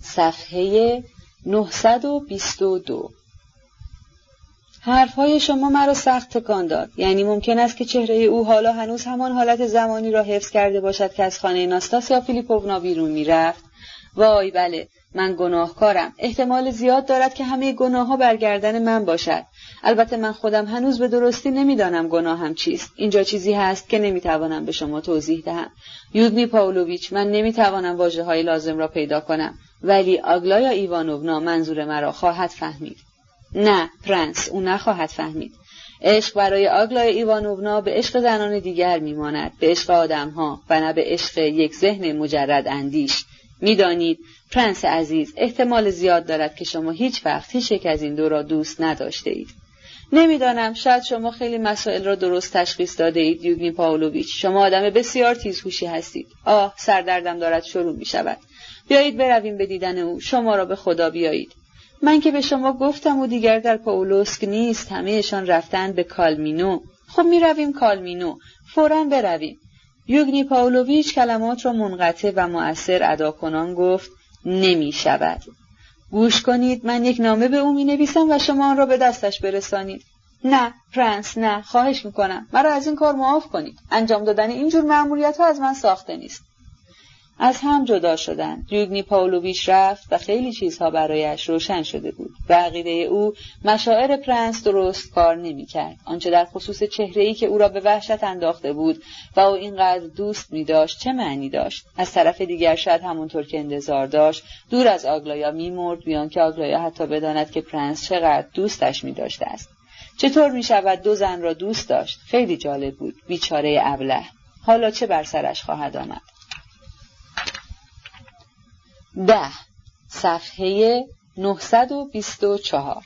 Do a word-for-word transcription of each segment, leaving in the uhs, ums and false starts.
صفحه نهصد و بیست و دو. حرفهای شما مرا سخت تکان داد. یعنی ممکن است که چهره او حالا هنوز همان حالت زمانی را حفظ کرده باشد که از خانه ناستاسیا فیلیپوونا بیرون می‌رفت؟ وای بله، من گناهکارم. احتمال زیاد دارد که همه گناه‌ها بر گردن من باشد. البته من خودم هنوز به درستی نمی‌دانم گناهم چیست. اینجا چیزی هست که نمی‌توانم به شما توضیح دهم. یوگنی پاولویچ، من نمی‌توانم واژه‌های لازم را پیدا کنم، ولی آگلایا ایوانوونا منظور مرا خواهد فهمید. نه پرنس، او نخواهد فهمید. عشق برای آگلایا ایوانوونا به عشق زنان دیگر می‌ماند، به عشق آدم‌ها و نه به عشق یک ذهن مجرد اندیش. می‌دانید پرنس عزیز، احتمال زیاد دارد که شما هیچ وقت هیچ یک از این دو را دوست نداشته اید. نمی‌دانم، شاید شما خیلی مسائل را درست تشخیص داده اید یوگنی پاولویچ. شما آدم بسیار تیزهوشی هستید. آه، سردردم دارد شروع می‌شود. بیایید برویم به دیدن او. شما را به خدا بیایید. من که به شما گفتم او دیگر در پاولوسک نیست. همه‌شان رفتن به کالمینو. خب می‌رویم کالمینو. فوراً برویم. یوگنی پاولویچ کلمات را منقطع و مؤثر ادا کنان گفت: نمی شود. گوش کنید، من یک نامه به او می نویسم و شما آن را به دستش برسانید. نه پرنس، نه، خواهش می کنم، مرا از این کار معاف کنید. انجام دادن اینجور مأموریت ها از من ساخته نیست. از هم جدا شدند. یوگنی پاولویچ رفت و خیلی چیزها برایش روشن شده بود. به عقیده او مشاعر پرنس درست کار نمی کرد. آنچه در خصوص چهره‌ای که او را به وحشت انداخته بود و او اینقدر دوست می داشت چه معنی داشت؟ از طرف دیگر شاید همونطور که انتظار داشت دور از آگلایا می مرد، بیان که آگلایا حتی بداند که پرنس چقدر دوستش می داشته است. چطور می شود دو زن را دوست داشت؟ خیلی جالب بود. بیچاره ابله. حالا چه بر سرش خواهد آمد؟ ده صفحه نهصد و بیست و چهار.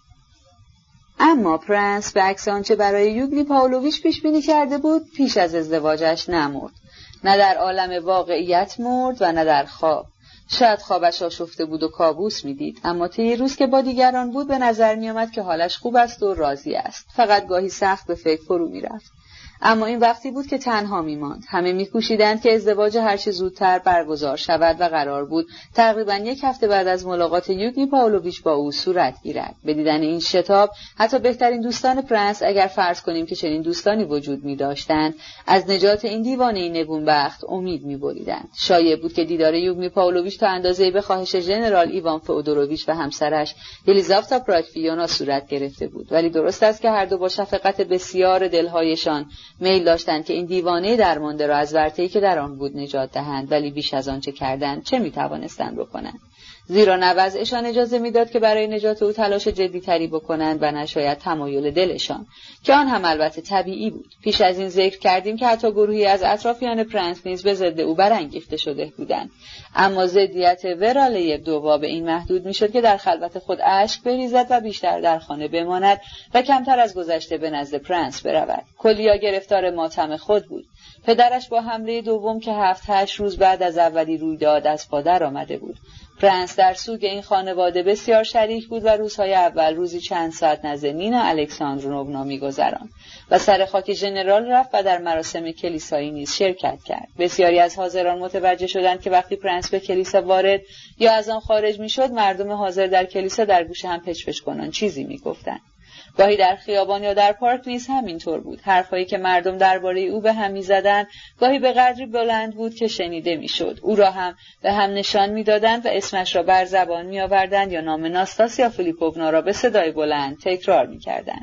اما پرنس به عکس آنچه برای یوگنی پاولویچ پیش بینی کرده بود پیش از ازدواجش نمرد. نه در عالم واقعیت مرد و نه در خواب. شاید خوابش آشفته بود و کابوس میدید، اما طی روز که با دیگران بود به نظر می آمد که حالش خوب است و راضی است. فقط گاهی سخت به فکر فرو می رفت. اما این وقتی بود که تنها می‌ماند. همه می‌کوشیدند که ازدواج هر چه زودتر برگزار شود و قرار بود تقریباً یک هفته بعد از ملاقات یوگنی پاولویچ با او صورت گیرد. به دیدن این شتاب حتی بهترین دوستان پرنس، اگر فرض کنیم که چنین دوستانی وجود می‌داشتند، از نجات این دیوانه نگونبخت امید می‌بریدند. شایع بود که دیدار یوگنی پاولویچ تا اندازه‌ای به خواهش ژنرال ایوان فئودوروویچ و همسرش یلیزاوتا پراکفیونا صورت گرفته بود، ولی درست است که هر دو با شفقت بسیار دل‌هایشان میل داشتند که این دیوانه درمانده را از ورطه‌ای که در آن بود نجات دهند، ولی بیش از آن چه کردند چه می‌توانستند بکنند؟ زیرا نه وضعشان اجازه میداد که برای نجات او تلاش جدی‌تری بکنند و نه شاید تمایل دلشان، که آن هم البته طبیعی بود. پیش از این ذکر کردیم که حتی گروهی از اطرافیان پرنس نیز به ضد او برانگیخته شده بودند، اما ضدیت ورالیبدووا به این محدود میشد که در خلوت خود اشک بریزد و بیشتر در خانه بماند و کمتر از گذشته به نزد پرنس برود. کلیا گرفتار ماتم خود بود. پدرش با حمله دوم که هفت هشت روز بعد از اولی رویداد از پا در آمده بود. پرنس در سوگ این خانواده بسیار شریک بود و روزهای اول روزی چند ساعت نزد نینا الکساندرونا می‌گذراند و سر خاک ژنرال رفت و در مراسم کلیسایی نیز شرکت کرد. بسیاری از حاضران متوجه شدند که وقتی پرنس به کلیسا وارد یا از آن خارج می‌شد، مردم حاضر در کلیسا در گوش هم پچ‌پچ کنان چیزی می‌گفتند. گاهی در خیابان یا در پارک نیز همینطور بود. حرفایی که مردم درباره او به هم می‌زدند گاهی به قدری بلند بود که شنیده می‌شد. او را هم به هم نشان می‌دادند و اسمش را بر زبان می‌آوردند یا نام ناستاسیا فیلیپوونا را به صدای بلند تکرار می‌کردند.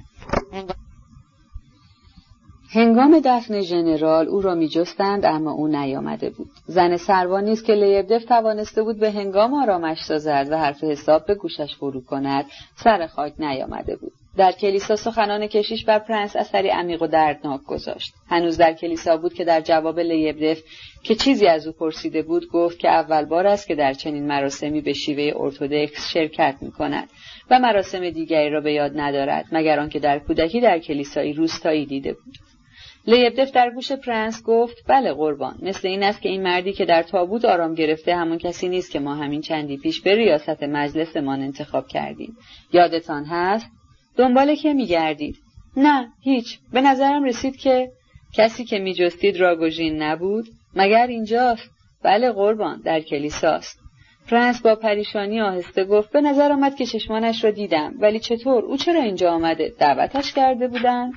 هنگام دفن ژنرال او را می‌جستند، اما او نیامده بود. زن سروان نیز که لیبدف توانسته بود به هنگام آرامش سازد و حرف حساب به گوشش فرو کند، سر خاک نیامده بود. در کلیسا سخنان کشیش بر پرنس اثری عمیق و دردناک گذاشت. هنوز در کلیسا بود که در جواب لیبدف که چیزی از او پرسیده بود گفت که اول بار است که در چنین مراسمی به شیوه ارتدوکس شرکت می‌کند و مراسم دیگری را به یاد ندارد مگر آنکه در کودکی در کلیسای روستایی دیده بود. لیبدف در گوش پرنس گفت: بله قربان، مثل این است که این مردی که در تابوت آرام گرفته همون کسی نیست که ما همین چندی پیش به ریاست مجلسمان انتخاب کردیم. یادتان هست؟ دنبال که می‌گردید؟ نه، هیچ. به نظرم رسید که کسی که می‌جستید راگوژین نبود؟ مگر اینجاست؟ بله قربان، در کلیساست. پرنس با پریشانی آهسته گفت به نظر آمد که چشمانش را دیدم، ولی چطور؟ او چرا اینجا آمده؟ دعوتش کرده بودند؟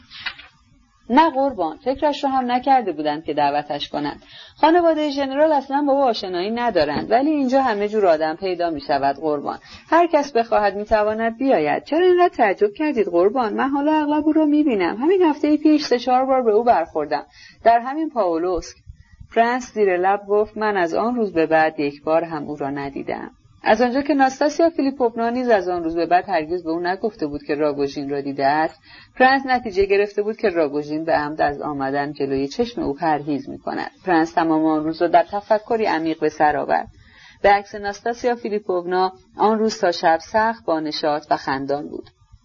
نه قربان، فکرش رو هم نکرده بودند که دعوتش کنند. خانواده ژنرال اصلا با او آشنایی ندارند، ولی اینجا همه جور آدم پیدا می شود قربان. هر کس بخواهد می تواند بیاید. چرا اینقدر تعجب کردید قربان؟ من حالا اغلب او را می بینم. همین هفته پیش سه چهار بار به او برخوردم. در همین پاولوسک. پرنس زیر لب گفت من از آن روز به بعد یک بار هم او را ندیدم. از آنجا که ناستاسیا فیلیپوونا نیز از آن روز به بعد هرگز به او نگفته بود که راگوژین را دیده است، پرنس نتیجه گرفته بود که راگوژین به عمد از آمدن جلوی چشم او پرهیز می‌کند. پرنس تمام آن روز را در تفکری عمیق به سر آورد. به عکس ناستاسیا فیلیپوونا آن روز تا شب سخت با نشاط و خندان بود.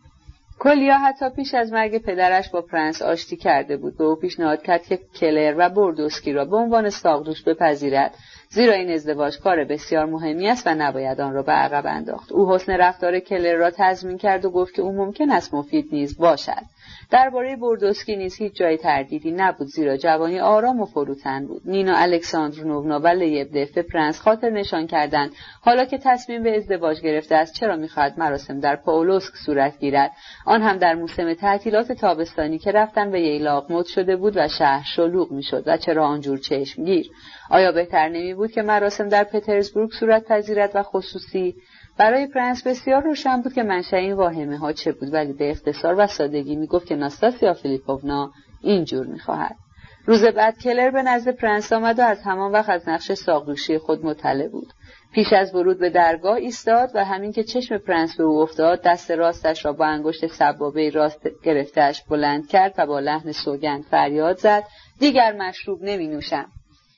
کلیا حتی پیش از مرگ پدرش با پرنس آشتی کرده بود. به او پیشنهاد کرد که کلر و بوردوسکی را به عنوان ساقدوش بپذیرد، زیرا این ازدواج کار بسیار مهمی است و نباید آن را به عقب انداخت. او حسن رفتار کلر را تضمین کرد و گفت که او ممکن است مفید نیز باشد. درباره بوردوسکی نیز هیچ جای تردیدی نبود، زیرا جوانی آرام و فروتن بود. نینا الکساندرونونا و لیبدف به پرنس خاطر نشان کردند حالا که تصمیم به ازدواج گرفته است چرا می‌خواهد مراسم در پاولوسک صورت گیرد، آن هم در موسم تعطیلات تابستانی که رفتن به ییلاق مد شده بود و شهر شلوغ می‌شد و چرا آنجور چشمگیر. آیا بهتر نمی بود که مراسم در پترزبورگ صورت پذیرد و خصوصی؟ برای پرنس بسیار روشن بود که منشأ این واهمه ها چه بود، ولی به اختصار و سادگی می گفت که ناستاسیا فیلیپوونا اینجور می خواهد. روز بعد کلر به نزد پرنس آمد و از همان وقت از نقش ساقدوشی خود مطلع بود. پیش از ورود به درگاه ایستاد و همین که چشم پرنس به او افتاد دست راستش را با انگشت سبابه راست گرفته‌اش بلند کرد و با لحن سوگند فریاد زد دیگر مشروب نمی نوشم.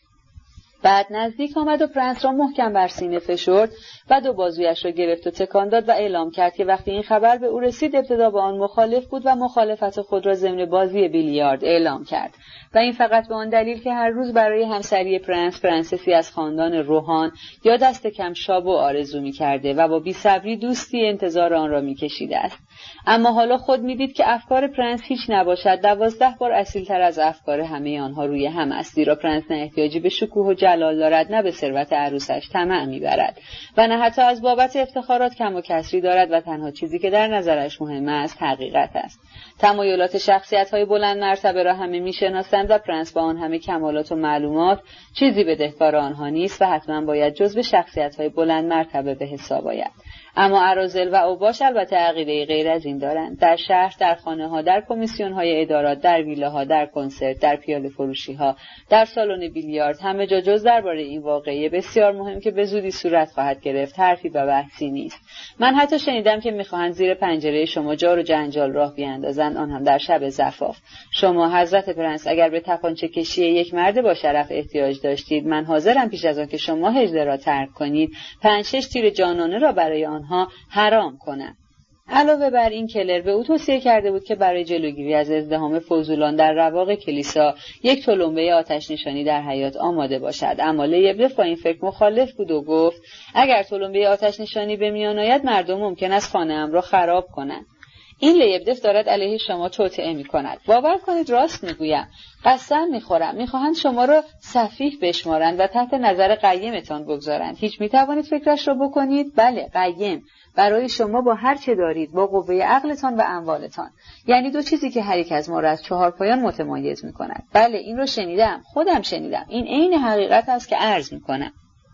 بعد نزدیک آمد و پرنس را محکم بر سینه فشرد و دو بازویش را گرفت و تکان داد و اعلام کرد که وقتی این خبر به او رسید ابتدا با آن مخالف بود و مخالفت خود را ضمن بازی بیلیارد اعلام کرد و این فقط به آن دلیل که هر روز برای همسری پرنس پرنسسی از خاندان روحان یا دست کم شابو آرزو می کرده و با بی‌صبری دوستی انتظار آن را می کشیده است. اما حالا خود می دید که افکار پرنس هیچ نباشد دوازده بار اصیل‌تر از افکار همه آنها روی هم است، زیرا پرنس نه احتیاجی به شکوه و جلال دارد نه به ثروت عروسش طمع می‌برد و نه حتی از بابت افتخارات کم و کسری دارد و تنها چیزی که در نظرش مهم است حقیقت است. تمایلات شخصیت‌های بلند مرتبه را همه می‌شناسند و پرنس با آن همه کمالات و معلومات چیزی بدهکار آنها نیست و حتما باید جزو شخصیت‌های بلند مرتبه به حساب آید. اما اراذل و اوباش البته عقیده غیر از این دارند. در شهر، در خانه‌ها، در کمیسیون‌های ادارات، در ویلاها، در کنسرت، در پیاله فروشی‌ها، در سالن بیلیارد، همه جا جز درباره این واقعه بسیار مهم که به زودی صورت خواهد گرفت حرفی و بحثی نیست. من حتی شنیدم که می‌خواهند زیر پنجره شما جار و جنجال راه بیاندازند، آن هم در شب زفاف. شما حضرت پرنس اگر به تپانچه کشی یک مرد با شرف احتیاج داشتید، من حاضرم پیش از آن که شما هجله را ترک کنید، پنج شش تیر جانانه را برای آنها حرام کنم. علاوه بر این کلر به او توصیه کرده بود که برای جلوگیری از ازدحام فضولان در رواق کلیسا یک تلمبه آتش نشانی در حیاط آماده باشد. اما لیبدف با این فکر مخالف بود و گفت اگر تلمبه آتش نشانی به میان آید مردم ممکن است خانه‌ام را خراب کنند. این لیبدف دارد علیه شما توطئه می‌کند. باور کنید راست می‌گویم. قسم می‌خورم می‌خواهند شما را سفیه بشمارند و تحت نظر قیمتان بگذارند. هیچ می‌توانید فکرش را بکنید؟ بله، قیم برای شما با هر چه دارید، با قوه عقلتان و اموالتان، یعنی دو چیزی که هر یک از ما را از چهار پایان متمایز می‌کند. بله، این را شنیدم، خودم شنیدم. این عین حقیقت است که عرض می‌کنم.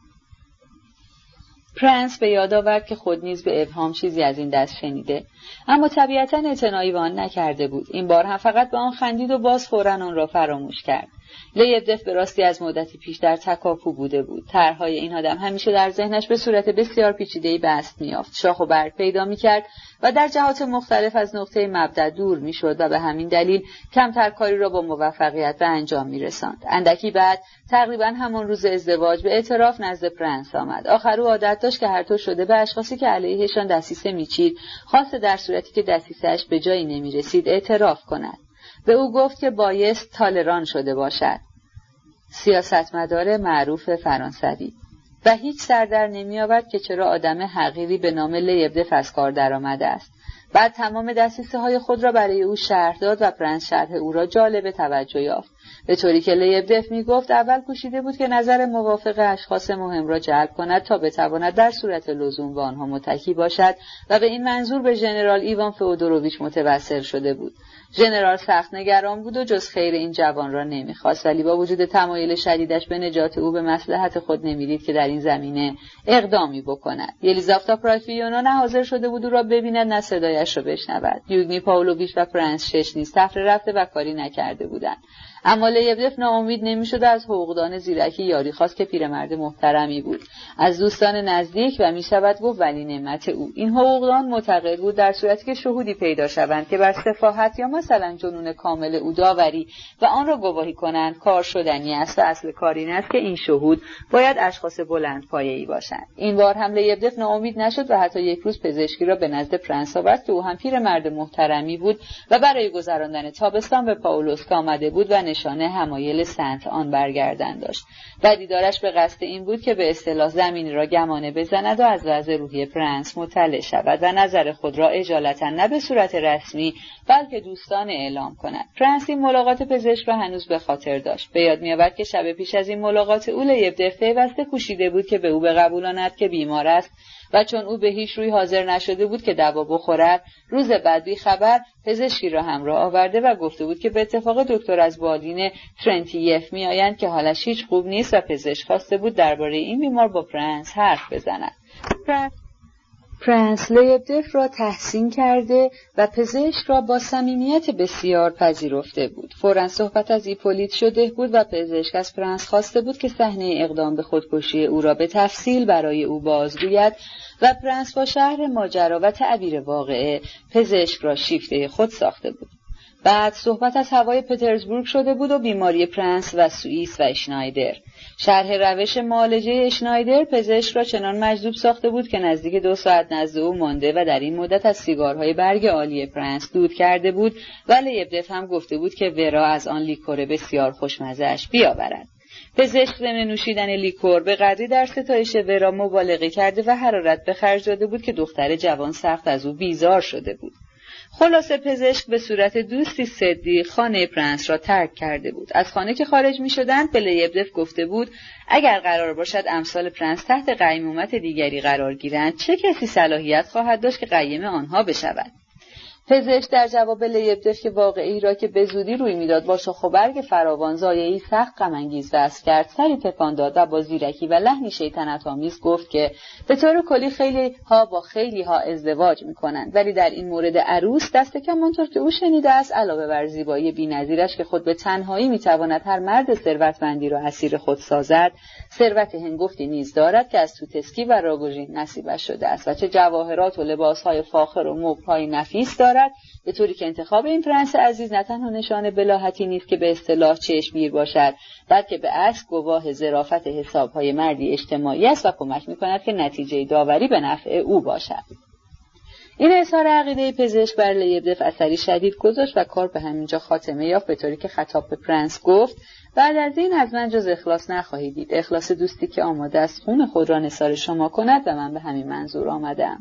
پرنس به یاد آورد که خود نیز به ابهام چیزی از این دست شنیده، اما طبیعتاً اعتنایی به آن نکرده بود. این بار هم فقط به آن خندید و باز فوراً آن را فراموش کرد. لیبدف به راستی از مدتی پیش در تکاپو بوده بود. طرح‌های این آدم همیشه در ذهنش به صورت بسیار پیچیده‌ای بست می‌یافت، شاخ و برگ پیدا می‌کرد و در جهات مختلف از نقطه مبدأ دور می‌شد و به همین دلیل کمتر کاری را با موفقیت به انجام می‌رساند. اندکی بعد تقریباً همان روز ازدواج به اعتراف نزد پرنس آمد. آخر او عادت داشت که هر طور شده به اشخاصی که علیهشان دسیسه می‌چید، خاصه در صورتی که دسیسه‌اش به جایی نمی‌رسید، اعتراف کند. به او گفت که بایست تالران شده باشد، سیاستمدار معروف فرانسوی، و هیچ سر در نمی آورد که چرا آدم حقیری به نام لیبدف از کار درآمده است. بعد تمام دسیسه های خود را برای او شرح داد و پرنس شرح او را جالب توجه یافت. به طوری که لیبدف میگفت اول کوشیده بود که نظر موافق اشخاص مهم را جلب کند تا بتواند در صورت لزوم به آنها متکی باشد و به این منظور به ژنرال ایوان فئودوروویچ متوسل شده بود. ژنرال سخت نگران بود و جز خیر این جوان را نمیخواست، ولی با وجود تمایل شدیدش به نجات او به مصلحت خود نمیدید که در این زمینه اقدامی بکند. یلیزاوتا پراکفیونا نه حاضر شده بود او را ببیند نه صدایش را بشنود. یوگنی پاولویچ و پرنس شش نیز تفره رفته و کاری نکرده بودند. اما لیبدف ناامید نمیشد از حقوقدان زیرکی یاری خواست که پیرمرد محترمی بود، از دوستان نزدیک و میشود گفت ولی نعمت او. این حقوقدان معتقد بود در صورتی که شهودی پیدا شوند که بر سفاهت یا مثلا جنون کامل او داوری و آن را گواهی کنند کار شدنی است و اصل کار این است که این شهود باید اشخاص بلند پایه‌ای باشند. این بار هم لیبدف ناامید نشد و حتی یک روز پزشکی را به نزد پرنس آورد که او هم پیرمرد محترمی بود و برای گذراندن تابستان به پاولوسک آمده بود و نشانه حمایل سنت آن برگردن داشت و دیدارش به قصد این بود که به اصطلاح زمینی را گمانه بزند و از وضع روحی پرنس مطلع شود و نظر خود را اجالتا نه به صورت رسمی بلکه دوستانه اعلام کند. پرنس این ملاقات پزشک را هنوز به خاطر داشت. به یاد می‌آورد که شب پیش از این ملاقات او لیبدف پیوسته کوشیده بود که به او بقبولاند که بیمار است و چون او به هیچ روی حاضر نشده بود که دوا بخورد، روز بعد بی خبر پزشکی را همراه آورده و گفته بود که به اتفاق دکتر از بالین ترنتیف میآیند که حالش هیچ خوب نیست و پزشک خواسته بود درباره این بیمار با پرنس حرف بزند. پرنس لیبدف را تحسین کرده و پزشک را با صمیمیت بسیار پذیرفته بود. فوراً صحبت از ایپولیت شده بود و پزشک از پرنس خواسته بود که صحنه اقدام به خودکشی او را به تفصیل برای او بازگوید و پرنس با شرح ماجرا و تعبیر واقعه پزشک را شیفته خود ساخته بود. بعد صحبت از هوای پترزبورگ شده بود و بیماری پرنس و سوئیس و اشنایدر. شرح روش معالجه اشنایدر پزشک را چنان مجذوب ساخته بود که نزدیک دو ساعت نزد او مانده و در این مدت از سیگارهای برگ عالی پرنس دود کرده بود و لیبدف هم گفته بود که ورا از آن لیکور بسیار خوشمزه‌اش بیاورد. پزشک ضمن نوشیدن لیکور به قدری در ستایش ورا مبالغه کرده و حرارت به خرج داده بود که دختر جوان سخت از او بیزار شده بود. خلاصه پزشک به صورت دوستی صدیق خانه پرنس را ترک کرده بود. از خانه که خارج می شدند به لیبدف گفته بود اگر قرار باشد امثال پرنس تحت قیمومت دیگری قرار گیرند چه کسی صلاحیت خواهد داشت که قیم آنها بشود. پزشک در جواب لیبدف که واقعی را که به زودی روی میداد با شاخ و برگ فراوان ضایعه‌ای سخت غم انگیز وصف کرد، سری تکان داد و با زیرکی و لحنی شیطنت آمیز گفت که به طور کلی خیلی ها با خیلی ها ازدواج میکنند، ولی در این مورد عروس دست کم آنطور که او شنیده است علاوه بر زیبایی بی‌نظیرش که خود به تنهایی میتواند هر مرد ثروتمندی را اسیر خود سازد، ثروت هنگفتی نیز دارد که از توتسکی و راگوژین نصیبش شده است و چه جواهرات و لباسهای فاخر و مبل‌های نفیس دارد، به طوری که انتخاب این پرنس عزیز نه تنها نشان بلاهتی نیست که به اصطلاح چشمگیر باشد، بلکه به اصل گواه ظرافت حسابهای مردی اجتماعی است و کمک می‌کند که نتیجه داوری به نفع او باشد. این اظهار عقیده پزشک بر لیبدف اثری شدید گذاشت و کار به همینجا خاتمه یافت، به طوری که خطاب به پرنس گفت بعد از این از من جز اخلاص نخواهید دید، اخلاص دوستی که آماده است خون خود را نثار شما کند و من به همین منظور آمدم.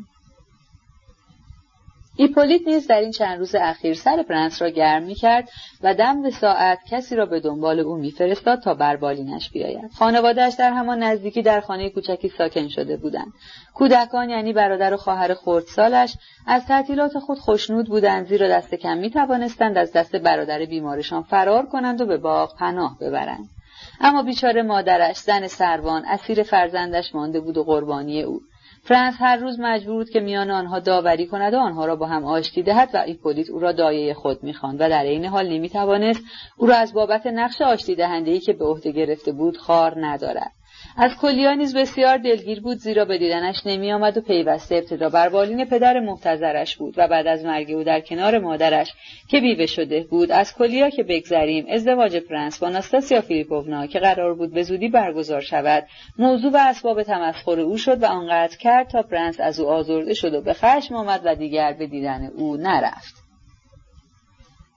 ایپولیت نیز در این چند روز اخیر سر پرنس را گرم می‌کرد و دم به ساعت کسی را به دنبال او می‌فرستاد تا بر بالینش بیاید. خانواده‌اش در همان نزدیکی در خانه کوچکی ساکن شده بودند. کودکان یعنی برادر و خواهر خردسالش از تعطیلات خود خوشنود بودند، زیرا دست کم می‌توانستند از دست برادر بیمارشان فرار کنند و به باغ پناه ببرند. اما بیچاره مادرش، زن سروان، اسیر فرزندش مانده بود و قربانی او. پرنس هر روز مجبور بود که میان آنها داوری کند و آنها را با هم آشتی دهد و ایپولیت او را دایه خود می‌خواند و در این حال نمی‌توانست او را از بابت نقش آشتی دهنده‌ای که به عهده گرفته بود خار ندارد. از کلیا نیز بسیار دلگیر بود، زیرا به دیدنش نمی‌آمد و پیوسته ابتدا بر بالین پدر محتضرش بود و بعد از مرگ او در کنار مادرش که بیوه شده بود. از کلیا که بگذریم، ازدواج پرنس با آناستاسیا فیلیپوونا که قرار بود به زودی برگزار شود موضوع و اسباب تمسخر او شد و آنقدر کرد تا پرنس از او آزرده شد و به خشم آمد و دیگر به دیدن او نرفت.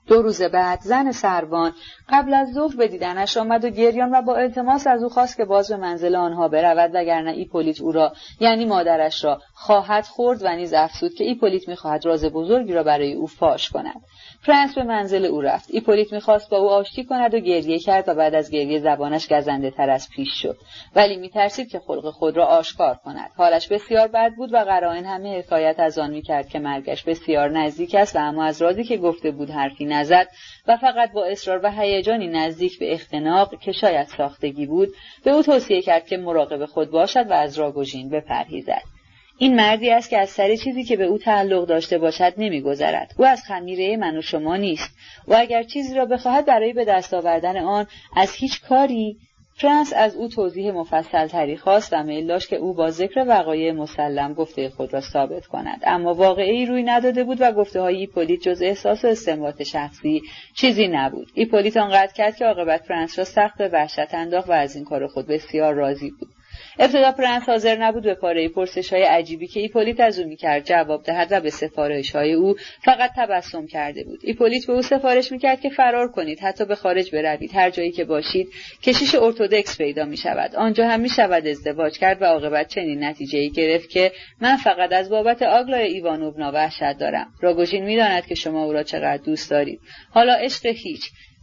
دو روز بعد زن سروان قبل از ظهر به دیدنش آمد و گریان و با التماس از او خواست که باز به منزل آنها برود، وگرنه ایپولیت او را یعنی مادرش را خواهد خورد و نیز افزود که ایپولیت می‌خواهد راز بزرگی را برای او فاش کند. پرنس به منزل او رفت. ایپولیت می‌خواست با او آشتی کند و گریه کرد و بعد از گریه زبانش گزنده‌تر از پیش شد، ولی می‌ترسید که خلق خود را آشکار کند. حالش بسیار بد بود و قرائن همه حکایت از آن می‌کرد که مرگش بسیار نزدیک است و اما از رازی که گفته بود حرفی نزد و فقط با اصرار و هیجانی نزدیک به اختناق که شاید ساختگی بود به او توصیه کرد که مراقب خود باشد و از راگوژین بپرهیزد. این مردی است که از سر چیزی که به او تعلق داشته باشد نمی‌گذرد. او از خمیره من و شما نیست و اگر چیزی را بخواهد برای به دست آوردن آن از هیچ کاری. پرنس از او توضیح مفصل تری خواست و میل داشت که او با ذکر وقایع مسلم گفته خود را ثابت کند، اما واقعی روی نداده بود و گفته های ایپولیت جز احساس و استنباط شخصی چیزی نبود. ایپولیت آنقدر کرد که عاقبت پرنس را سخت به وحشت انداخت و از این کار خود بسیار راضی بود. ابتدا پرنس حاضر نبود به پاره پرسش‌های عجیبی که ایپولیت از او می‌کرد جواب دهد و به سفارش‌های او فقط تبسم کرده بود. ایپولیت به او سفارش می‌کرد که فرار کنید، حتی به خارج بروید، هر جایی که باشید کشیش ارتدوکس پیدا می‌شود، آنجا هم می‌شود ازدواج کرد و عاقبت چنین نتیجه‌ای گرفت که من فقط از بابت آگلای ایوانوونا وحشت دارم. راگوژین می‌داند که شما او را چقدر دوست دارید. حالا عشق هیچ.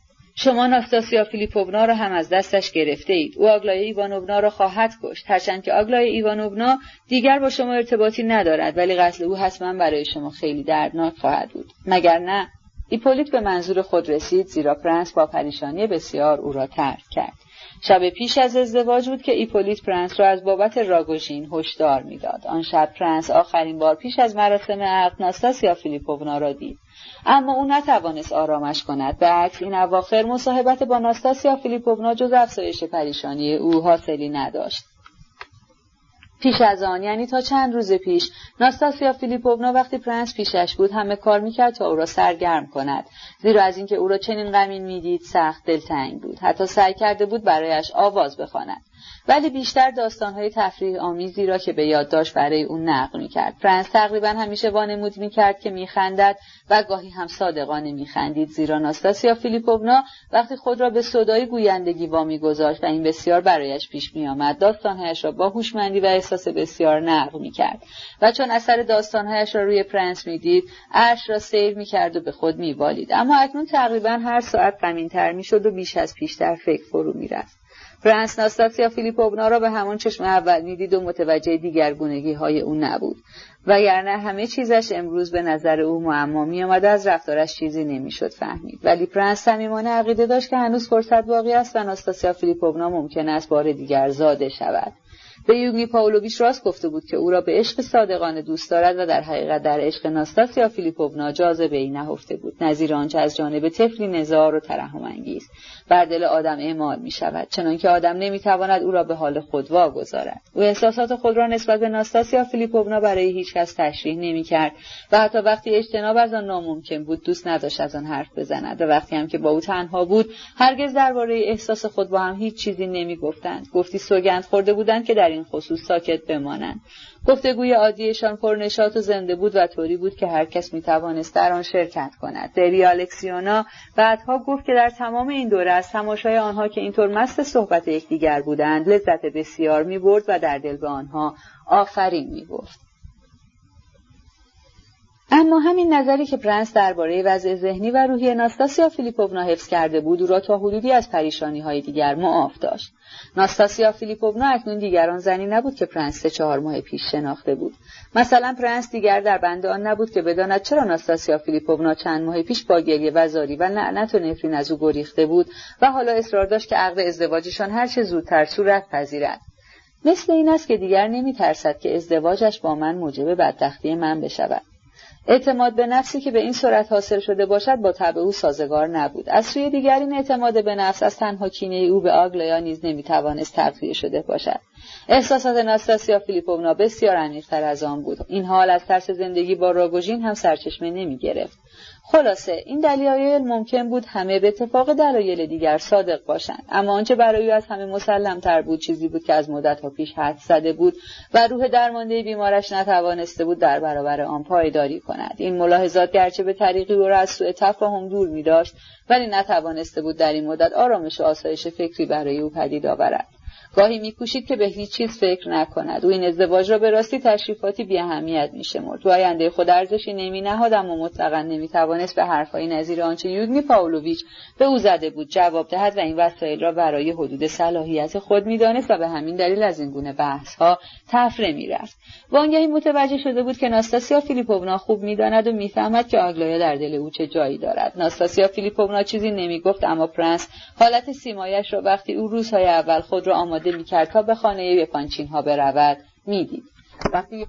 شما ناستاسیا فیلیپوونا را هم از دستش گرفته اید. او آگلای ایوانوونا را خواهد کشت، هرچند که آگلای ایوانوونا دیگر با شما ارتباطی ندارد، ولی قتل او حتما برای شما خیلی دردناک خواهد بود. مگر نه؟ ایپولیت به منظور خود رسید، زیرا پرنس با پریشانی بسیار او را ترک کرد. شب پیش از ازدواج بود که ایپولیت پرنس را از بابت راگوژین هشدار می‌داد. آن شب پرنس آخرین بار پیش از مراسم عقد ناستاسیا فیلیپوونا را دید، اما او نتوانست آرامش کند. به عکس این اواخر مصاحبت با ناستاسیا فیلیپوونا جز افزایش پریشانی او حاصلی نداشت. پیش از آن، یعنی تا چند روز پیش، ناستاسیا فیلیپوونا وقتی پرنس پیشش بود همه کار میکرد تا او را سرگرم کند، زیرا از اینکه او را چنین غمین میدید سخت دلتنگ بود. حتی سعی کرده بود برایش آواز بخواند، ولی بیشتر داستان‌های تفریح آمیزی را که به یاد داشت برای او نقل می‌کرد. پرنس تقریباً همیشه وانمود می‌کرد که می‌خندد و گاهی هم صادقانه می‌خندید، زیرا ناستاسیا فیلیپوونا وقتی خود را به سودای گویندگی وامی‌گذاشت و این بسیار برایش پیش می‌آمد، داستان‌هایش را با هوشمندی و احساس بسیار نقل می‌کرد و چون اثر داستان‌هایش را روی پرنس می‌دید، عرش را سیر می‌کرد و به خود می‌بالید. اما اکنون تقریباً هر ساعت غمین‌تر می‌شد و بیش از پیشتر فکر فرو می‌رفت. پرنس ناستاسیا فیلیپوونا را به همان چشم اول می‌دید و متوجه دیگرگونگی‌های او نبود، وگرنه همه چیزش امروز به نظر او معما می‌آمد، از رفتارش چیزی نمی‌شد فهمید. ولی پرنس صمیمانه عقیده داشت که هنوز فرصت باقی است و ناستاسیا فیلیپوونا ممکن است بار دیگر زاده شود. به یوگنی پاولویچ راست گفته بود که او را به عشق صادقانه دوست دارد و در حقیقت در عشق ناستاسیا فیلیپوونا جاذبه‌ای نهفته بود، نظیر آنچه از جانب طفلی نزار و ترحم انگیز بر دل آدم اعمال می شود، چنانکه آدم نمی تواند او را به حال خود واگذارد. او احساسات خود را نسبت به ناستاسیا فیلیپوونا برای هیچ کس تشریح نمی کرد و حتی وقتی اجتناب از آن ناممکن بود دوست نداشت از آن حرف بزند و وقتی هم که با او تنها بود هرگز درباره احساس خود با هم هیچ چیزی نمی گفتند. گفتی سوگند خورده بودند که در این خصوص ساکت بمانند. گفتگوی عادیشان پرنشاط و زنده بود و طوری بود که هر کس میتوانست در آن شرکت کند. دری الکسیونا بعدها گفت که در تمام این دوره از تماشای آنها که اینطور مست صحبت یکدیگر بودند لذت بسیار می‌برد و در دل به آنها آفرین می‌گفت. اما همین نظری که پرنس درباره وضع ذهنی و روحی ناستاسیا فیلیپوونا حفظ کرده بود او را تا حدودی از پریشانی‌های دیگر معاف داشت. ناستاسیا فیلیپوونا اکنون دیگران زنی نبود که پرنس سه چهار ماه پیش شناخته بود. مثلا پرنس دیگر در بند آن نبود که بداند چرا ناستاسیا فیلیپوونا چند ماه پیش با گریه و زاری و لعنت و نفرین از او گریخته بود و حالا اصرار داشت که عقد ازدواجشان هر چه زودتر صورت پذیرد. مثل این است که دیگر نمی‌ترسد که ازدواجش با من موجب بدبختی من بشود. اعتماد به نفسی که به این صورت حاصل شده باشد با طبع او سازگار نبود. از سوی دیگر این اعتماد به نفس از تنها کینه او به آگلیا نیز نمیتوانست تغذیه شده باشد. احساسات ناستاسیا فیلیپونا بسیار عمیق‌تر از آن بود. این حال از ترس زندگی با راگوژین هم سرچشمه نمی‌گرفت. خلاصه این دلایل ممکن بود همه به اتفاق دلایل دیگر صادق باشند، اما آنچه برای او از همه مسلم‌تر بود چیزی بود که از مدت‌ها پیش حدس زده بود و روح درمانده بیمارش نتوانسته بود در برابر آن پایداری کند. این ملاحظات گرچه به طریقی او را از سوء تفاهم دور می‌داشت، ولی نتوانسته بود در این مدت آرامش و آسایش فکری برای او پدید آورد. گاهی می‌کوشید که به هیچ چیز فکر نکند. او این ازدواج را به راستی تشریفاتی بی اهمیت می‌شمرد. تو آینده خود ارزشی نمی‌نهاد، اما مطلقاً نمی‌توانست به حرف‌های نظیر آنچه یوگنی پاولویچ به او زده بود جواب دهد و این وسایل را برای حدود صلاحیت خود می‌دانست و به همین دلیل از این گونه بحث‌ها تفره می‌رفت. وانگهی متوجه شده بود که ناستاسیا فیلیپونا خوب می‌داند و می‌فهمد که آگلایا در دل او چه جایی دارد. ناستاسیا فیلیپونا چیزی نمی‌گفت، اما پرنس حالت سیمایش را وقتی او روزهای اول خود را آماده می‌کرد تا به خانه یپانچین‌ها برود می‌دید. وقتی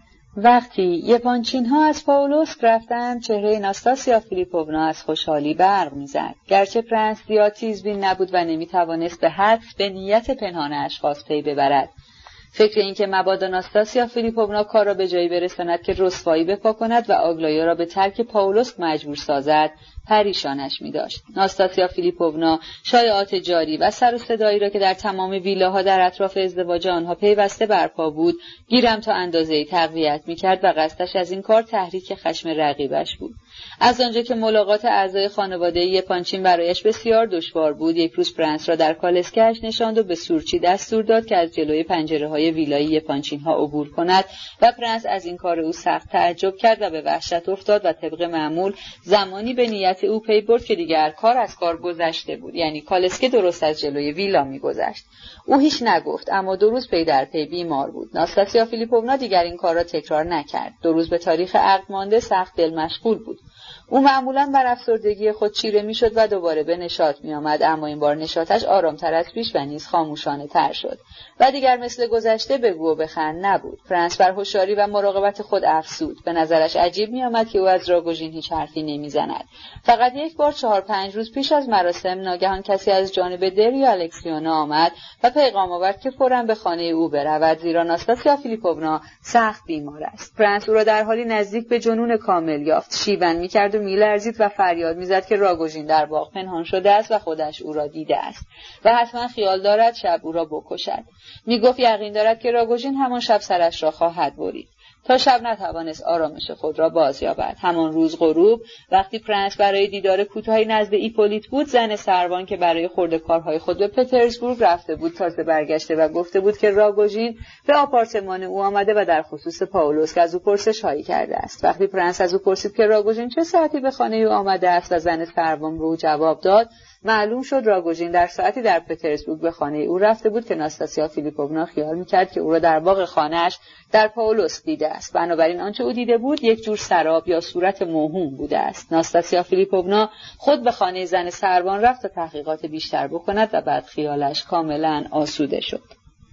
وقتی یپانچین‌ها از پاولوسک رفتند، چهره ناستاسیا فیلیپونا از خوشحالی برق می‌زد. گرچه پرنس زیاد تیزبین نبود و نمی‌توانست به حدس به نیت پنهان اشخاص پی ببرد. فکر این که مبادا ناستاسیا فیلیپونا کار را به جایی برساند که رسوایی بپا کند و آگلایا را به ترک پاولوسک مجبور سازد پریشانش می‌داشت. ناستاسیا فیلیپونا شایعات جاری و سر و صدایی را که در تمام ویلاها در اطراف ازدواج آنها پیوسته برپا بود گیرم تا اندازه‌ای تقویت می‌کرد و قصدش از این کار تحریک خشم رقیبش بود. از آنجا که ملاقات اعضای خانواده یپانچین برایش بسیار دشوار بود، یک روز پرنس را در کالسکه‌اش نشاند و به سورچی دستور داد که از جلوی پنجره‌های ویلای یپانچین‌ها عبور کند و پرنس از این کار او سخت تعجب کرد و به وحشت افتاد و طبق معمول زمانی به نیت او پی برد که دیگر کار از کار گذشته بود، یعنی کالسکه درست از جلوی ویلا می‌گذشت. او هیچ نگفت، اما دو روز پی در پی بیمار بود. ناستاسیا فیلیپونا دیگر این کار را تکرار نکرد. دو روز به تاریخ عقد مانده سخت دل مشغول بود. او معمولاً بر افسردگی خود چیره میشد و دوباره به نشاط می آمد، اما این بار نشاطش آرامتر از پیش و نیز خاموشانه تر شد و دیگر مثل گذشته بگو و بخند نبود. پرنس بر هوشیاری و مراقبت خود افزود. به نظرش عجیب می آمد که او از راگوژین هیچ حرفی نمی زند. فقط یک بار چهار پنج روز پیش از مراسم ناگهان کسی از جانب دریا الکسیونا آمد و پیغام آورد که فوراً به خانه او برود، زیرا ناستاسیا فیلیپونا سخت بیمار است. پرنس او را در حالی نزدیک به جنون کامل یافت. شیون می‌کرد و می‌لرزید و فریاد می‌زد که راگوژین در باغ پنهان شده است و خودش او را دیده است و حتما خیال دارد شب او را بکشد. می‌گفت یقین دارد که راگوژین همان شب سرش را خواهد برید. تا شب نتوانست آرامش خود را باز یابد. همان روز غروب وقتی پرنس برای دیدار کوتاهی نزد ایپولیت بود، زن سروان که برای خورده کارهای خود به پترزبورگ رفته بود تازه برگشته و گفته بود که راگوژین به آپارتمان او آمده و در خصوص پاولوسک از او پرسش‌هایی کرده است. وقتی پرنس از او پرسید که راگوژین چه ساعتی به خانه او آمده است و زن سروان به او جواب داد، معلوم شد راگوژین در ساعتی در پترزبورگ به خانه او رفته بود که ناستاسیا فیلیپونا خیال می‌کرد که او را در باغ خانه‌اش در پاولوسک دیده است. بنابراین آنچه او دیده بود یک جور سراب یا صورت موهوم بوده است. ناستاسیا فیلیپونا خود به خانه زن سروان رفت تا تحقیقات بیشتر بکند و بعد خیالش کاملا آسوده شد.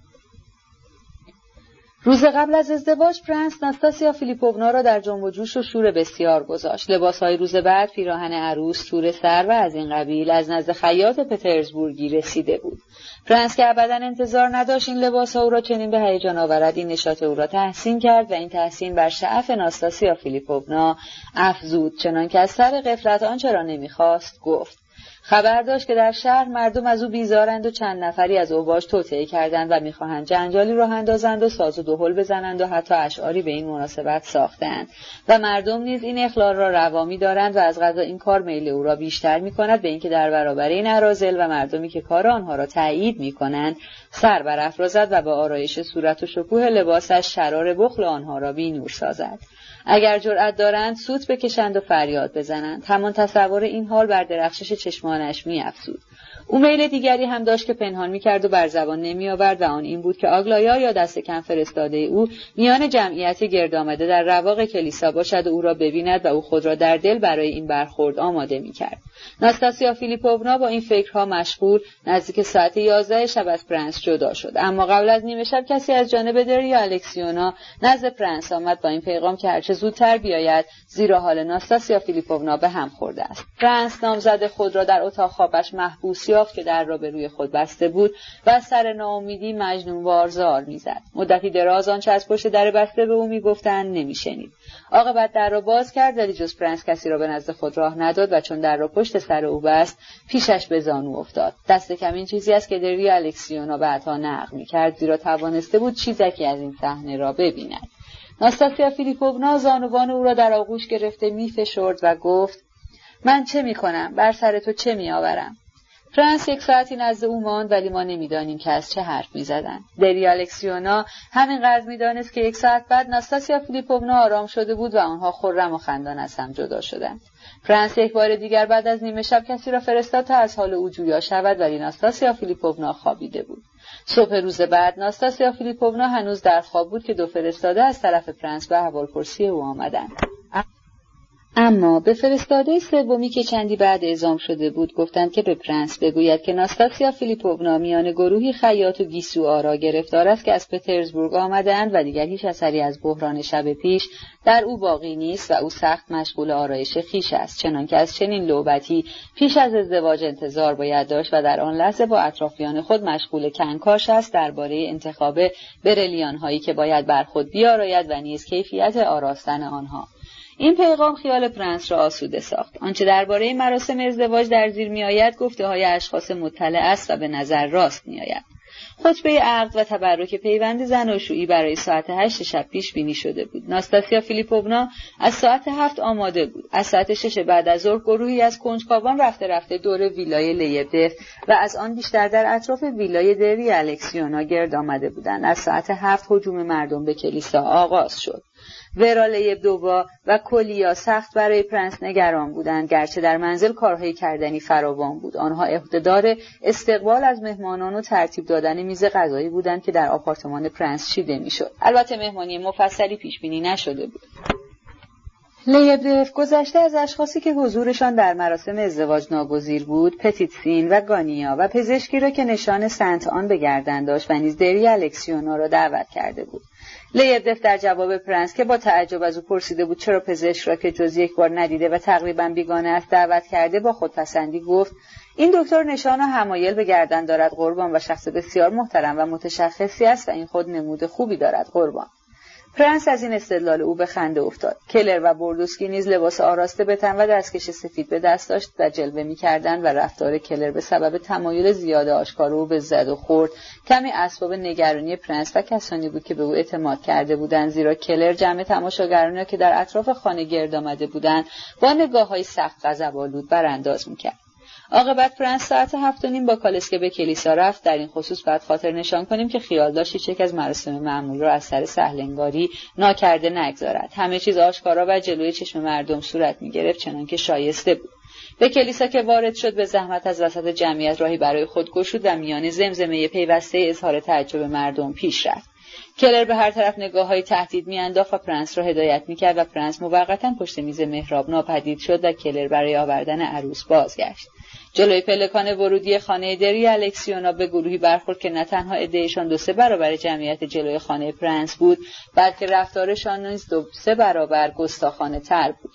روز قبل از ازدواج پرنس ناستاسیا فیلیپونا را در جنب و جوش و شور بسیار گذاشت. لباسهای روز بعد، پیراهن عروس، تور سر و از این قبیل از نزد خیاط پترزبورگی رسیده بود. پرنس که ابدا انتظار نداشت این لباسها او را چنین به هیجان آورد، این نشاط او را تحسین کرد و این تحسین بر شعف ناستاسیا فیلیپونا افزود، چنان که از سر غفلت آنچه را نمیخواست گفت. خبر داشت که در شهر مردم از او بیزارند و چند نفری از اوباش توطئه کردند و می‌خواهند جنجالی راه اندازند و ساز و دهل بزنند و حتی اشعاری به این مناسبت ساختند و مردم نیز این اخلال را روا می‌دارند و از قضا این کار میل او را بیشتر می‌کند به اینکه در برابر این اراذل و مردمی که کار آنها را تایید می‌کنند سر برافرازد و با آرایش صورت و شکوه لباسش شرار بخل آنها را بی‌نور سازد. اگر جرأت دارند سوت بکشند و فریاد بزنند. همان تصور این حال بر درخشش چشمانش می‌افزود. او میل دیگری هم داشت که پنهان می‌کرد و بر زبان نمی‌آورد و آن این بود که آگلایا یا دست کم فرستاده او میان جمعیت گرد آمده در رواق کلیسا باشد و او را ببیند و او خود را در دل برای این برخورد آماده می‌کرد. ناستاسیا فیلیپونا با این فکرها مشغول نزدیک ساعت یازده شب از پرنس جدا شد، اما قبل از نیمه شب کسی از جانب دریا الکسیونا نزد پرنس آمد با این پیغام که هرچه زودتر بیاید، زیرا حال ناستاسیا فیلیپونا به هم خورده است. پرنس نامزد خود را در در اتاق خوابش محبوس یافت که در را به روی خود بسته بود و از سر ناامیدی مجنونوار زار می‌زد. مدتی دراز آنچه از پشت در بسته به او می‌گفتند نمی‌شنید. عاقبت در را باز کرد ولی جز پرنس کسی را به نزد خود راه نداد و چون در را پشت سر او بست پیشش به زانو افتاد. دست کم این چیزی است که دری الکسیونا بعدها نقل می‌کرد، زیرا توانسته بود چیزکی از این صحنه را ببیند. ناستاسیا فیلیپوونا زانوان او را در آغوش گرفته می‌فشرد و گفت: من چه می‌کنم؟ بر سر تو چه می‌آورم؟ پرنس یک ساعتی نزد او ماند ولی ما نمی‌دانیم که از چه حرف می‌زدند. دری الکسیونا همینقدر می‌دانست که یک ساعت بعد ناستاسیا فیلیپوونا آرام شده بود و آنها خرم و خندان از هم جدا شدند. پرنس یک بار دیگر بعد از نیمه شب کسی را فرستاد تا از حال او جویا شود ولی ناستاسیا فیلیپوونا خوابیده بود. صبح روز بعد ناستاسیا فیلیپوونا هنوز در خواب بود که دو فرستاده از طرف پرنس به احوالپرسی او آمدند. اما به فرستاده سومی که چندی بعد اعزام شده بود گفتند که به پرنس بگوید که ناستاسیا فیلیپوونا میان گروهی خیاط و گیسوآرا گرفتار است که از پترزبورگ آمدند و دیگر هیچ اثری از بحران شب پیش در او باقی نیست و او سخت مشغول آرایش خویش است، چنانکه از چنین لعبتی پیش از ازدواج انتظار باید داشت و در آن لحظه با اطرافیان خود مشغول کنکاش است درباره انتخاب برلیان هایی که باید بر خود بیاراید و نیز کیفیت آراستن آنها. این پیغام خیال پرنس را آسوده ساخت. آنچه درباره مراسم ازدواج در زیر میآید گفته‌های اشخاص مطلع است و به نظر راست میآید. خطبه عقد و تبرک پیوند زناشویی برای ساعت هشت شب پیش بینی شده بود. ناستاسیا فیلیپوونا از ساعت هفت آماده بود. از ساعت شش بعد از ظهر گروهی از کنجکاوان رفته رفته دور ویلای لیبدف و از آن بیشتر در اطراف ویلای دری الکسیونا گرد آمده بودند. از ساعت هفت هجوم مردم به کلیسا آغاز شد. ورا لیبدووا و کلیا سخت برای پرنس نگران بودند، گرچه در منزل کارهای کردنی فراوان بود. آنها عهدهدار استقبال از مهمانان و ترتیب دادن میز غذایی بودند که در آپارتمان پرنس چیده میشد. البته مهمانی مفصلی پیش بینی نشده بود. لیبدف گذشته از اشخاصی که حضورشان در مراسم ازدواج ناگزیر بود، پتیتسین و گانیا و پزشکی را که نشان سنت آن به گردن داشت و نیز دری الکسیونا را دعوت کرده بود. لیبدف در جواب پرنس که با تعجب از او پرسیده بود چرا پزشک را که جز یک بار ندیده و تقریبا بیگانه است دعوت کرده، با خودپسندی گفت: این دکتر نشان و حمایل به گردن دارد قربان و شخص بسیار محترم و متشخصی است و این خود نمود خوبی دارد قربان. پرنس از این استدلال او به خنده افتاد. کلر و بوردوسکی نیز لباس آراسته به تن و دستکش سفید به دست داشت و جلوه می‌کردند و رفتار کلر به سبب تمایل زیاد آشکار او به زد و خورد کمی اسباب نگرانی پرنس و کسانی بود که به او اعتماد کرده بودند، زیرا کلر جمع تماشاگرانی که در اطراف خانه گرد آمده بودند با نگاه‌های سخت غضب‌آلود برانداز می‌کرد. عاقبت پرنس ساعت هفت و نیم با کالسکه به کلیسا رفت. در این خصوص باید خاطر نشان کنیم که خیال داشت هیچ یک از مراسم معمول را از سر سهلنگاری ناکرده نگذارد. همه چیز آشکارا و جلوی چشم مردم صورت می‌گرفت چنانکه شایسته بود. به کلیسا که وارد شد به زحمت از وسط جمعیت راهی برای خود گشود و میان زمزمه پیوسته اظهار تعجب مردم پیش رفت. کلر به هر طرف نگاه‌های تهدید می‌انداخت و پرنس را هدایت می‌کرد و پرنس موقتاً پشت میز محراب ناپدید شد و کلر برای آوردن عروس بازگشت. جلوی پلکان ورودی خانه دری الکسیونا به گروهی برخورد که نه تنها عده‌شان دو سه برابر جمعیت جلوی خانه پرنس بود، بلکه رفتارشان نیز دو سه برابر گستاخانه‌تر بود.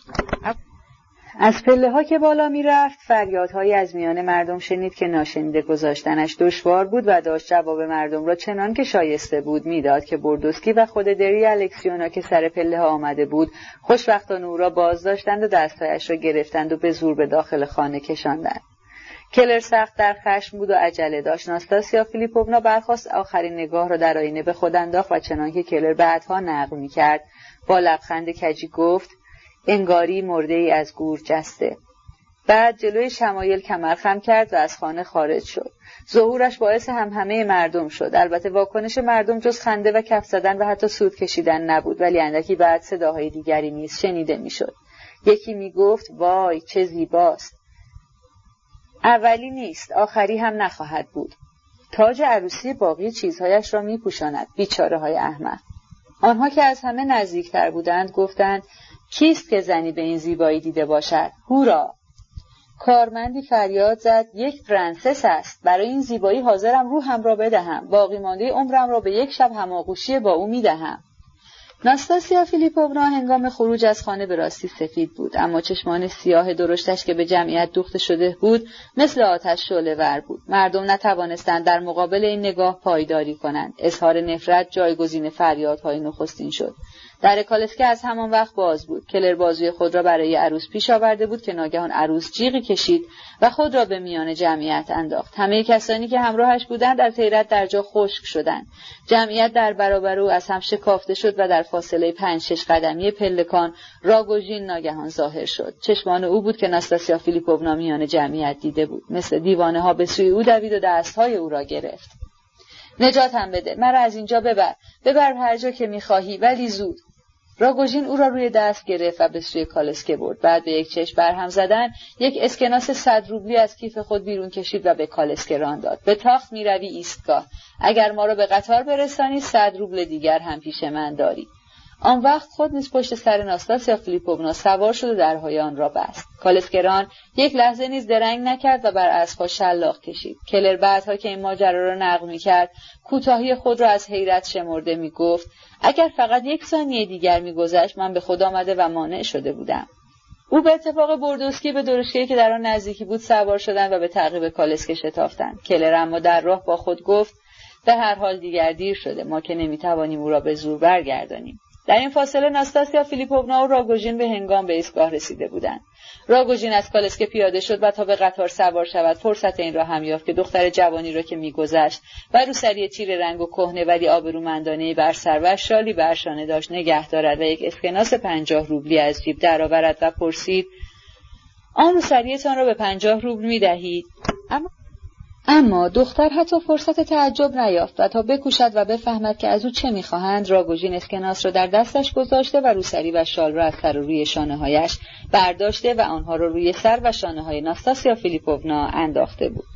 از پله‌ها که بالا می‌رفت فریادهایی از میان مردم شنید که ناشنیده گذاشتنش دشوار بود و داشت جواب مردم را چنان که شایسته بود میداد که بوردوسکی و خود دری الکسیونا که سر پله‌ها آمده بود خوشبختانه او را باز داشتند و دستایش را گرفتند و به زور به داخل خانه کشاندند. کلر سخت در خشم بود و عجله داشت. ناستاسیا فیلیپوونا برخاست آخرین نگاه را در آینه به خود انداخت و چنان که کلر بعدها نقل می‌کرد با لبخند کجی گفت: انگاری مرده ای از گور جسته. بعد جلوی شمایل کمر خم کرد و از خانه خارج شد. ظهورش باعث همهمه مردم شد. البته واکنش مردم جز خنده و کف زدن و حتی سود کشیدن نبود، ولی اندکی بعد صداهای دیگری نیز شنیده میشد. یکی میگفت: وای چه زیباست. اولی نیست، آخری هم نخواهد بود. تاج عروسی باقی چیزهایش را میپوشاند. بیچاره های احمق. آنها که از همه نزدیکتر بودند گفتند: کیست که زنی به این زیبایی دیده باشد؟ هورا! کارمندی فریاد زد: یک پرنسس است. برای این زیبایی حاضرم روحم را بدهم. باقی مانده عمرم را به یک شب هماغوشی با او میدهم. ناستاسیا فیلیپونا هنگام خروج از خانه به راستی سفید بود، اما چشمان سیاه درشتش که به جمعیت دوخته شده بود مثل آتش شعله‌ور بود. مردم نتوانستند در مقابل این نگاه پایداری کنند. اظهار نفرت جایگزین فریادهای نخستین شد. در کالسکه از همان وقت باز بود. کلر بازوی خود را برای عروس پیش آورده بود که ناگهان عروس جیغی کشید و خود را به میان جمعیت انداخت. همه کسانی که همراهش بودند از حیرت در جا خشک شدند. جمعیت در برابر او از هم شکافته شد و در فاصله پنج شش قدمی پلکان راگوژین ناگهان ظاهر شد. چشمان او بود که ناستاسیا فیلیپونا میان جمعیت دیده بود. مثل دیوانه ها به سوی او دوید و دستهای او را گرفت. نجاتم بده، مرا از اینجا ببر، ببر هر جا که می‌خواهی، ولی زود. راگوژین او را روی دست گرفت و به سوی کالسکه برد. بعد به یک چشم برهم زدن یک اسکناس صد روبلی از کیف خود بیرون کشید و به کالسکه ران داد. به تاخت میروی ایستگاه. اگر ما را به قطار برسانی صد روبل دیگر هم پیش من داری. آن وقت خود نیز پشت سر ناستاسیا فیلیپونا سوار شد و درهای آن را بست. کالسکران یک لحظه نیز درنگ نکرد و بر اسب‌ها شلاق کشید. کلر بعدها که این ماجرا را نقل می‌کرد، کوتاهی خود را از حیرت شمرده می‌گفت: اگر فقط یک ثانیه دیگر می‌گذشت من به خود آمده و مانع شده بودم. او به اتفاق بردوسکی به درشکه‌ای که در آن نزدیکی بود سوار شدند و به تعقیب کالسکه شتافتند. کلر اما در راه با خود گفت: به هر حال دیگر دیر شده، ما که نمی‌توانیم او را به زور برگردانیم. در این فاصله ناستاسیا فیلیپونا و راگوژین به هنگام به ایستگاه رسیده بودند. راگوژین از کالسکه پیاده شد و تا به قطار سوار شود فرصت این را هم یافت که دختر جوانی را که می‌گذشت و روسری تیر رنگ و کهنه ولی آبرومندانه بر سر و شالی بر شانه داشت نگه دارد و یک اسکناس پنجاه روبلی از جیب درآورد و پرسید: آن روسریتان را به پنجاه روبل می‌دهید؟ اما اما دختر حتی فرصت تعجب نیافت و تا بکوشد و بفهمد که از او چه می‌خواهند، راگوژین اسکناس را در دستش گذاشته و روسری و شال را از سر و روی شانه‌هایش برداشته و آنها را روی سر و شانه‌های ناستاسیا فیلیپونا انداخته بود.